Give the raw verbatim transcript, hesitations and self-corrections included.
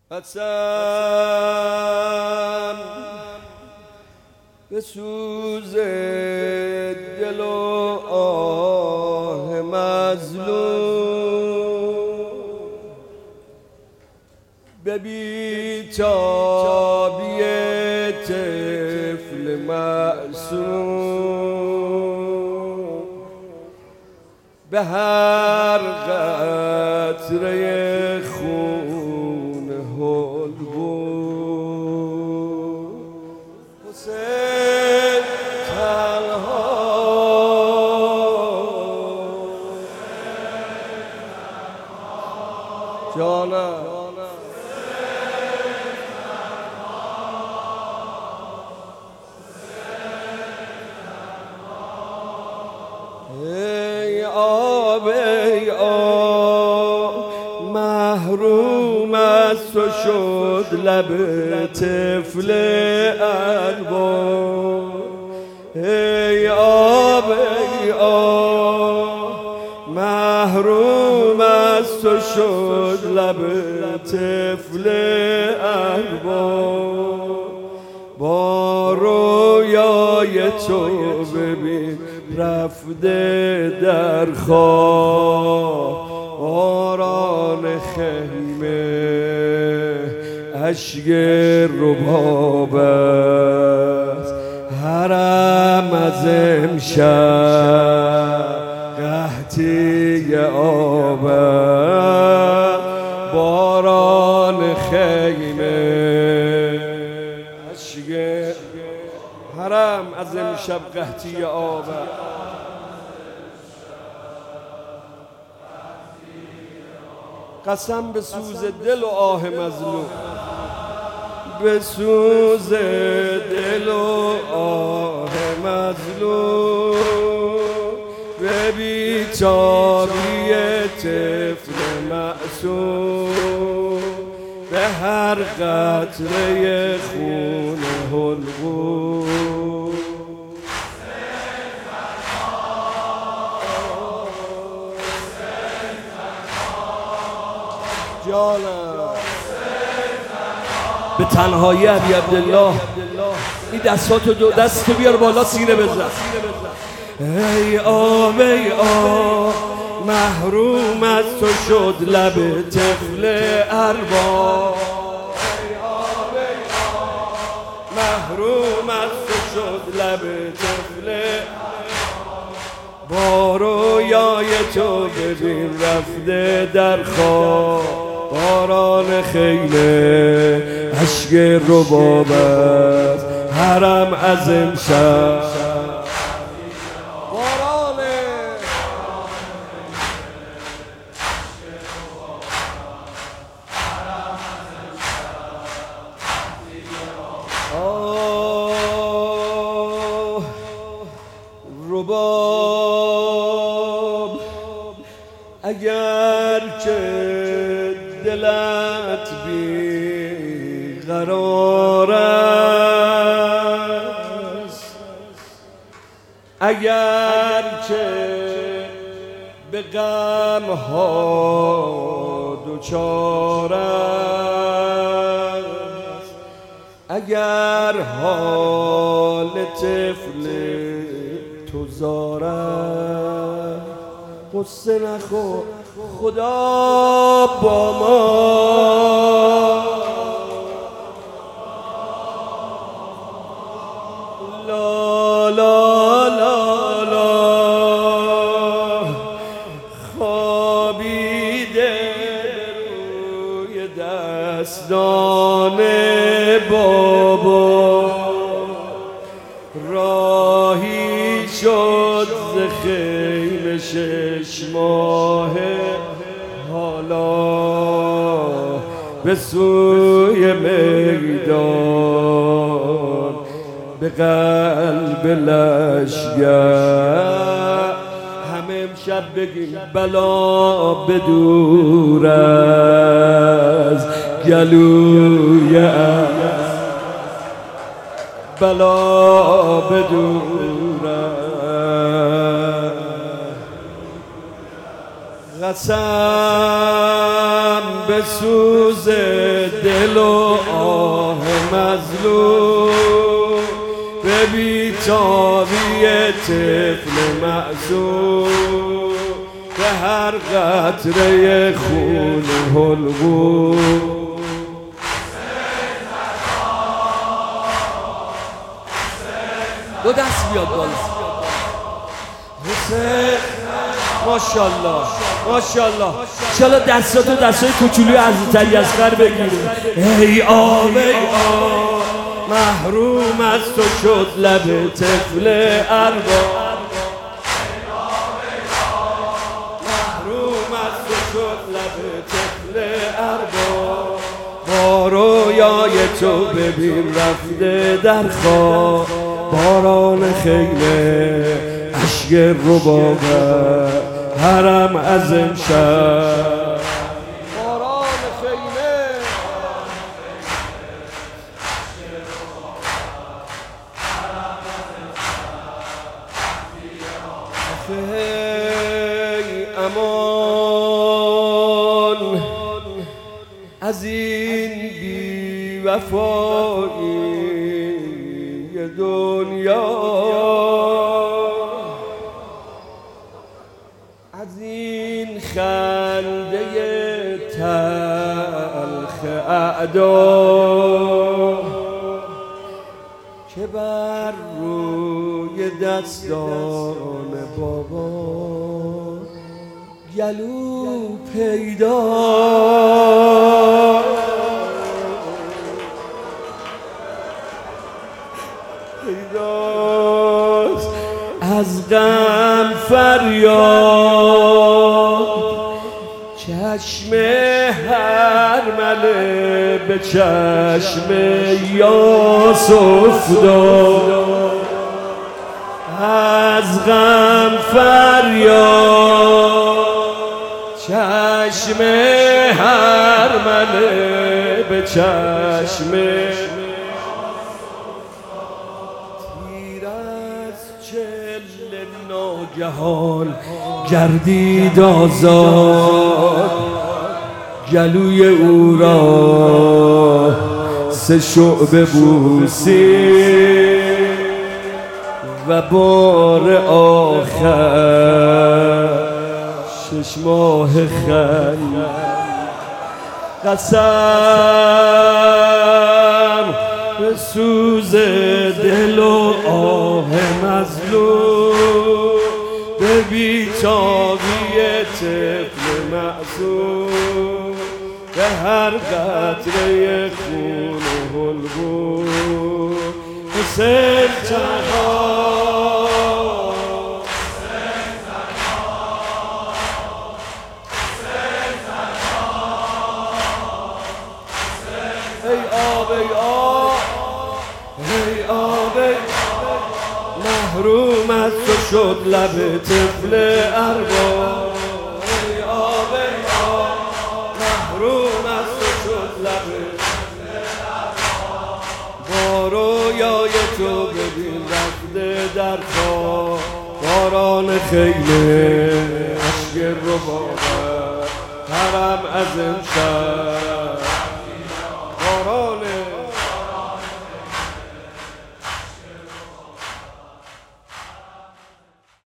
قسم به سوز دل و آه مظلوم، به بیتابی طفل معصوم، به هر قطره خون حلقوم. حسین تنها جانم ای آب ای آب محروم از تو شد لب طفل البا. ای آب ای آب محروم از تو شد لب طفل البا. با رویای تو ببین رفته در خواب باران خیمه، اشک رباب است حرم از امشب، قحطی آب است باران خیمه، اشک حرم از امشب قحطی آب است. قسم به سوز دل و آه مظلوم، به سوز دل و آه مظلوم، به بیتابی طفل معصوم، به هر قطره خون حلقوم. جانم به تنهایی ابی عبدالله این دستاتو دو دستو بیار بالا سینه بزن. ای آب ای آب محروم از تو شد لب طفل ارباب. ای آب ای آب محروم از تو شد لب طفل ارباب. با رویای تو ببین رفته در خواب باران خیمه، اشک رباب است حرم از امشب. باران آه رباب، اگر که دلت بی قرار است، اگر که به غم ها دچار است، اگر حال طفل تو زار است، قصه نخور خدا با ما. لا لا لا لا خوابیده روی دستان بابا، راهی شد ز خیمه شش ماهه، حالا به سوی میدان به قلب لشگر. همه امشب بگیم بلا بدور از گلوی از، بلا بدور از. قسم به سوز دل و آه مظلوم، به بیتابی طفل معصوم، به هر قطره خون حلقوم. دو دست بیاد بالا. حسین ماشاءالله ماشاءالله. انشالله دستاتو دستای کوچولوی عزیز علی اصغر بگیره. ای آب ای آب محروم از تو شد لب طفل ارباب، محروم از تو شد لب طفل ارباب. با رویای تو ببین رفته در خواب، باران خیمه اشک رباب حرم از امشب. باران خیمه ای امان از این بی وفایی دنیا، از این خنده تلخ اعدا که بر روی دستان بابا گلو پیدا. از غم فریاد چشم هرمله به چشم یوسف داد. از غم فریاد چشم هرمله به چشم ناگهان گردید آزاد. گلوی او را سه شعبه بوسید و بار آخر شش ماه خند. قسم به سوز دل و آه مظلوم، به بیتابی طفل معصوم، به هر قطره خون و حلقوم. حسین تنها ای آب ای آب ای آب ای محروم از تو شد لب طفل ارباب. ای آب ای آب محروم از تو شد لب طفل ارباب. با رویای تو ببین رفته در خواب، باران خیمه اشک رباب حرم از امشب.